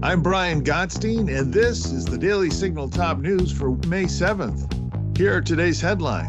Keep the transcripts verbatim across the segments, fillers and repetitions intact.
I'm Brian Gottstein, and this is the Daily Signal Top News for May seventh. Here are today's headlines.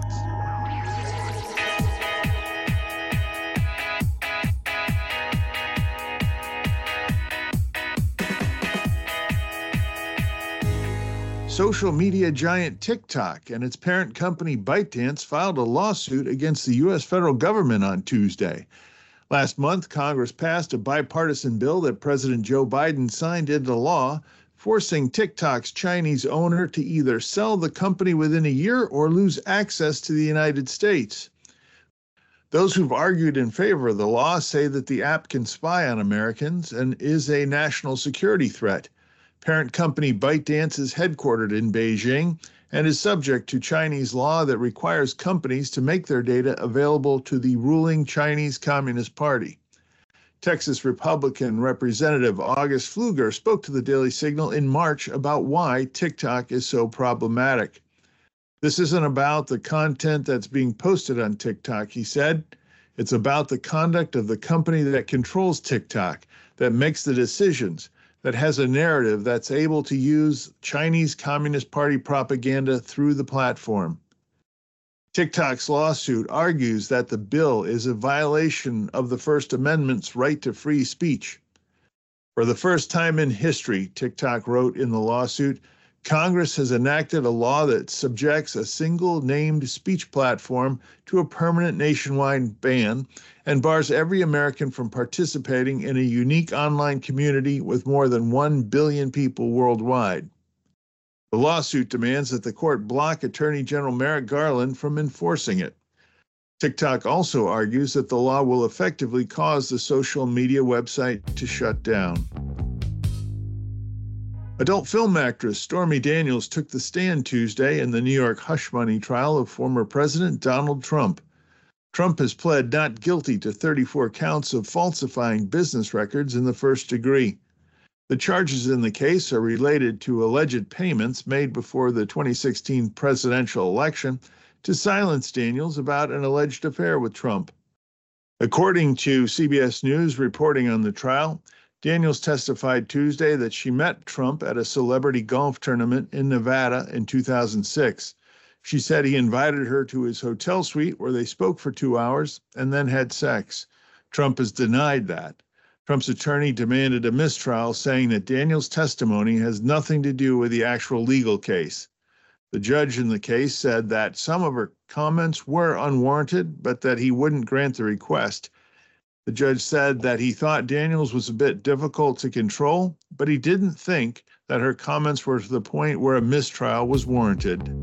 Social media giant TikTok and its parent company ByteDance filed a lawsuit against the U S federal government on Tuesday. Last month, Congress passed a bipartisan bill that President Joe Biden signed into law, forcing TikTok's Chinese owner to either sell the company within a year or lose access to the United States. Those who've argued in favor of the law say that the app can spy on Americans and is a national security threat. Parent company ByteDance is headquartered in Beijing and is subject to Chinese law that requires companies to make their data available to the ruling Chinese Communist Party. Texas Republican Representative August Pfluger spoke to the Daily Signal in March about why TikTok is so problematic. This isn't about the content that's being posted on TikTok, he said. It's about the conduct of the company that controls TikTok, that makes the decisions, that has a narrative that's able to use Chinese Communist Party propaganda through the platform. TikTok's lawsuit argues that the bill is a violation of the First Amendment's right to free speech. For the first time in history, TikTok wrote in the lawsuit, Congress has enacted a law that subjects a single named speech platform to a permanent nationwide ban and bars every American from participating in a unique online community with more than one billion people worldwide. The lawsuit demands that the court block Attorney General Merrick Garland from enforcing it. TikTok also argues that the law will effectively cause the social media website to shut down. Adult film actress Stormy Daniels took the stand Tuesday in the New York hush money trial of former President Donald Trump. Trump has pled not guilty to thirty-four counts of falsifying business records in the first degree. The charges in the case are related to alleged payments made before the twenty sixteen presidential election to silence Daniels about an alleged affair with Trump. According to C B S News reporting on the trial, Daniels testified Tuesday that she met Trump at a celebrity golf tournament in Nevada in two thousand six. She said he invited her to his hotel suite where they spoke for two hours and then had sex. Trump has denied that. Trump's attorney demanded a mistrial, saying that Daniels' testimony has nothing to do with the actual legal case. The judge in the case said that some of her comments were unwarranted, but that he wouldn't grant the request. The judge said that he thought Daniels was a bit difficult to control, but he didn't think that her comments were to the point where a mistrial was warranted.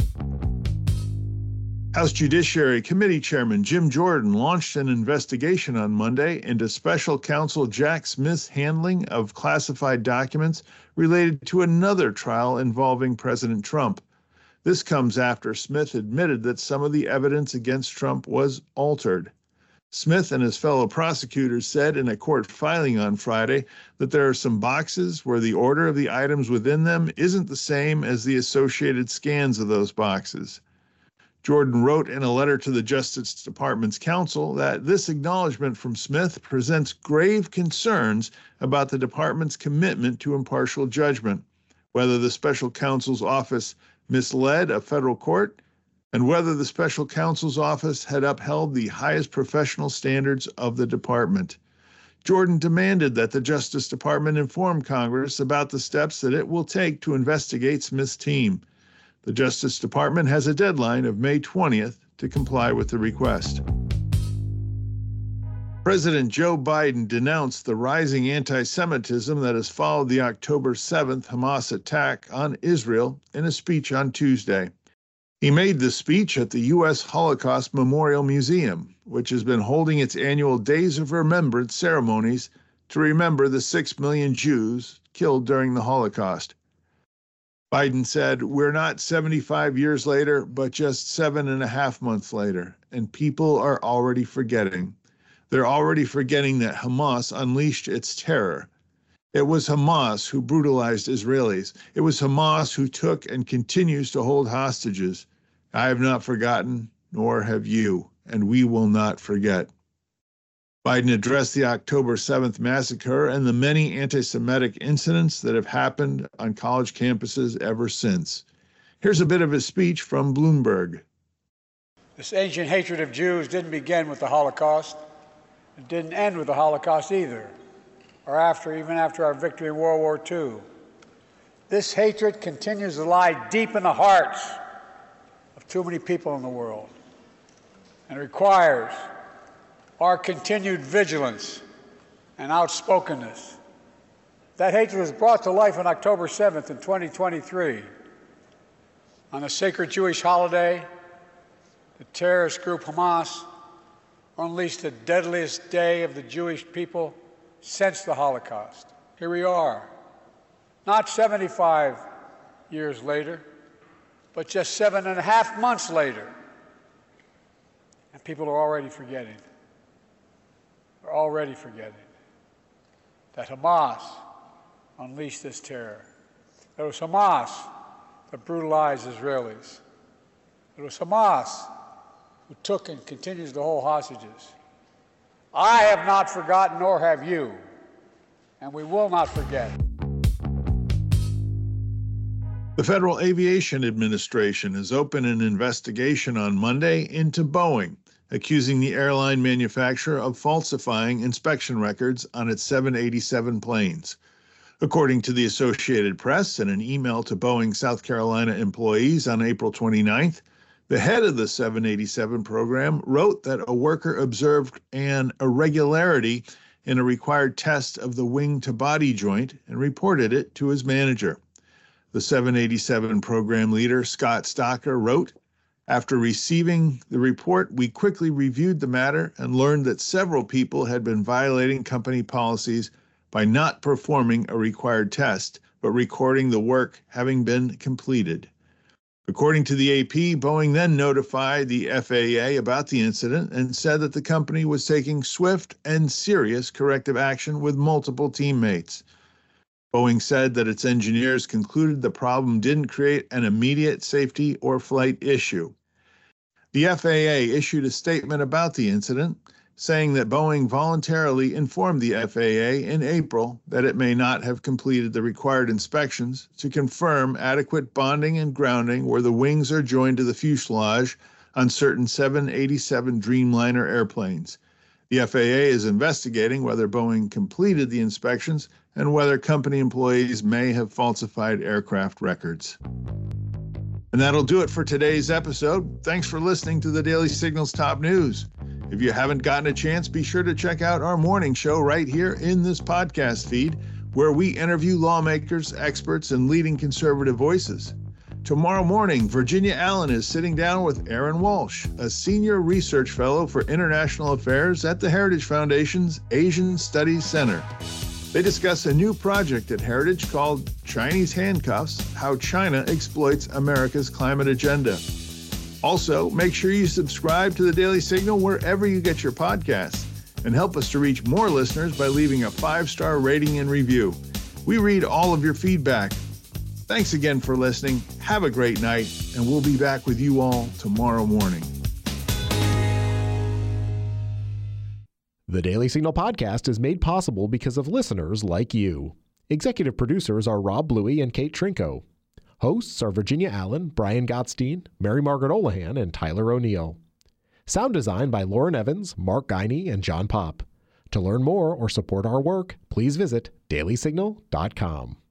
House Judiciary Committee Chairman Jim Jordan launched an investigation on Monday into special counsel Jack Smith's handling of classified documents related to another trial involving President Trump. This comes after Smith admitted that some of the evidence against Trump was altered. Smith and his fellow prosecutors said in a court filing on Friday that there are some boxes where the order of the items within them isn't the same as the associated scans of those boxes. Jordan wrote in a letter to the Justice Department's counsel that this acknowledgement from Smith presents grave concerns about the department's commitment to impartial judgment, whether the special counsel's office misled a federal court, and whether the special counsel's office had upheld the highest professional standards of the department. Jordan demanded that the Justice Department inform Congress about the steps that it will take to investigate Smith's team. The Justice Department has a deadline of May twentieth to comply with the request. President Joe Biden denounced the rising anti-Semitism that has followed the October seventh Hamas attack on Israel in a speech on Tuesday. He made the speech at the U S Holocaust Memorial Museum, which has been holding its annual Days of Remembrance ceremonies to remember the six million Jews killed during the Holocaust. Biden said, "We're not seventy-five years later, but just seven and a half months later, and people are already forgetting. They're already forgetting that Hamas unleashed its terror. It was Hamas who brutalized Israelis. It was Hamas who took and continues to hold hostages. I have not forgotten, nor have you, and we will not forget." Biden addressed the October seventh massacre and the many anti-Semitic incidents that have happened on college campuses ever since. Here's a bit of his speech from Bloomberg. This ancient hatred of Jews didn't begin with the Holocaust. It didn't end with the Holocaust either, or after, even after our victory in World War Two. This hatred continues to lie deep in the hearts of too many people in the world, and requires our continued vigilance and outspokenness. That hatred was brought to life on October seventh in twenty twenty-three. On the sacred Jewish holiday, the terrorist group Hamas unleashed the deadliest day of the Jewish people since the Holocaust. Here we are, not seventy-five years later, but just seven and a half months later, and people are already forgetting. They're already forgetting that Hamas unleashed this terror. It was Hamas that brutalized Israelis. It was Hamas who took and continues to hold hostages. I have not forgotten, nor have you, and we will not forget. The Federal Aviation Administration has opened an investigation on Monday into Boeing, accusing the airline manufacturer of falsifying inspection records on its seven eighty-seven planes. According to the Associated Press, in an email to Boeing South Carolina employees on April twenty-ninth, the head of the seven eighty-seven program wrote that a worker observed an irregularity in a required test of the wing-to-body joint and reported it to his manager. The seven eighty-seven program leader, Scott Stocker, wrote, "After receiving the report, we quickly reviewed the matter and learned that several people had been violating company policies by not performing a required test, but recording the work having been completed." According to the A P, Boeing then notified the F A A about the incident and said that the company was taking swift and serious corrective action with multiple teammates. Boeing said that its engineers concluded the problem didn't create an immediate safety or flight issue. The F A A issued a statement about the incident, saying that Boeing voluntarily informed the F A A in April that it may not have completed the required inspections to confirm adequate bonding and grounding where the wings are joined to the fuselage on certain seven eighty-seven Dreamliner airplanes. The F A A is investigating whether Boeing completed the inspections and whether company employees may have falsified aircraft records. And that'll do it for today's episode. Thanks for listening to the Daily Signal's Top News. If you haven't gotten a chance, be sure to check out our morning show right here in this podcast feed, where we interview lawmakers, experts, and leading conservative voices. Tomorrow morning, Virginia Allen is sitting down with Aaron Walsh, a senior research fellow for international affairs at the Heritage Foundation's Asian Studies Center. They discuss a new project at Heritage called Chinese Handcuffs: How China Exploits America's Climate Agenda. Also, make sure you subscribe to the Daily Signal wherever you get your podcasts, and help us to reach more listeners by leaving a five-star rating and review. We read all of your feedback. Thanks again for listening. Have a great night, and we'll be back with you all tomorrow morning. The Daily Signal podcast is made possible because of listeners like you. Executive producers are Rob Bluey and Kate Trinko. Hosts are Virginia Allen, Brian Gottstein, Mary Margaret Olahan, and Tyler O'Neill. Sound design by Lauren Evans, Mark Guiney, and John Pop. To learn more or support our work, please visit daily signal dot com.